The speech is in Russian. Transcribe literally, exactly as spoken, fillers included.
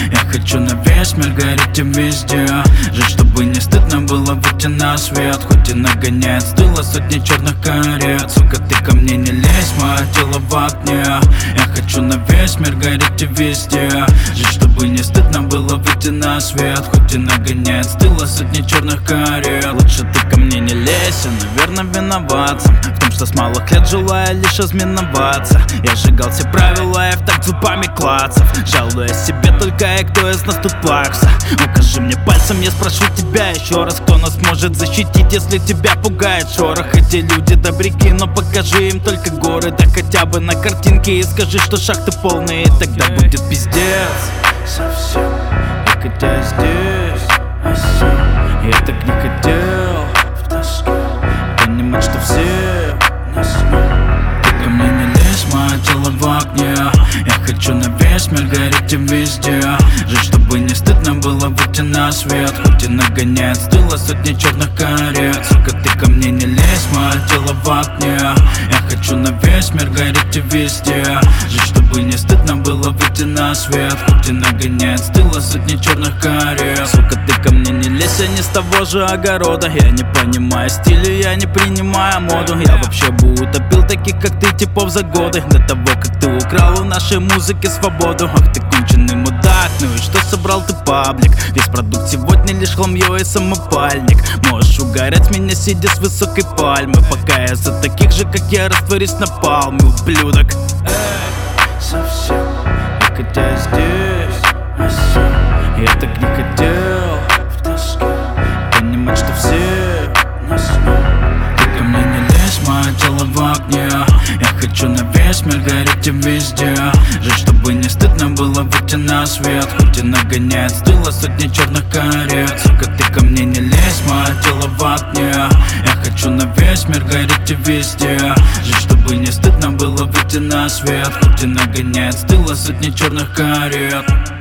Я хочу на весь мир гореть и везде. Жить, чтобы не стыдно было выйти на свет. Хоть и нагоняет с тыла сотни черных карет. Сука, ты ко мне не лезь, мое тело в огне. Я хочу на весь мир гореть и везде. Жить, чтобы не стыдно было выйти на свет. Хоть и нагоняет с тыла сотни черных карет. Лучше ты ко мне не лезь, я, наверное, виноват сам в том, что с малых лет желая лишь разминоваться. Я сжигал все правила и в так зубами клацав, жалуясь себе только и кто из нас тут плакса. Укажи мне пальцем, я спрошу тебя еще раз, кто нас может защитить, если тебя пугает шорох. Эти люди добряки, но покажи им только горы, да хотя бы на картинке, и скажи, что шахты полные, и тогда будет пиздец совсем. И хотя здесь осел, я так не хотел в тоске понимать, что все нас нет. Ты ко мне не лезь, мое тело в огне. Я хочу на весь мир гореть и везде. Жить, чтобы не стыдно было выйти на свет. Хоть и нагоняет с тыла сотни черных карет. Сука, ты ко мне не лезь, мое тело в огне. Я хочу на весь мир гореть и везде. Жить, чтобы не стыдно было выйти на свет. Хоть и нагоняет с тыла сотни черных карет. Сука, ты ко мне не лезь, я не с того же огорода. Я не понимаю стиля, я не принимаю моду. Я вообще бы утопил таких, как ты, типов за годы до того, как ты украл у нашей музыки свободу. Ах ты конченый мудак, ну и что собрал ты паблик? Весь продукт сегодня лишь хламье и самопальник. Можешь угорать меня, сидя с высокой пальмы, пока я за таких же, как я, растворюсь на палме, ублюдок. Эй, совсем. И хотя здесь осел, я так не хотел в тоске понимать, что все нас нет. Ты ко мне не лезь, мое тело в огне. Я хочу на весь мир гореть и везде. Жить, чтобы не стыдно было выйти на свет. Хоть и нагоняет с тыла сотни черных карет. Сука, ты ко мне не лезь, мое тело в огне. Я хочу на весь мир гореть и везде. Жить, чтобы не стыдно было выйти на свет. Хоть и нагоняет с тыла сотни черных карет.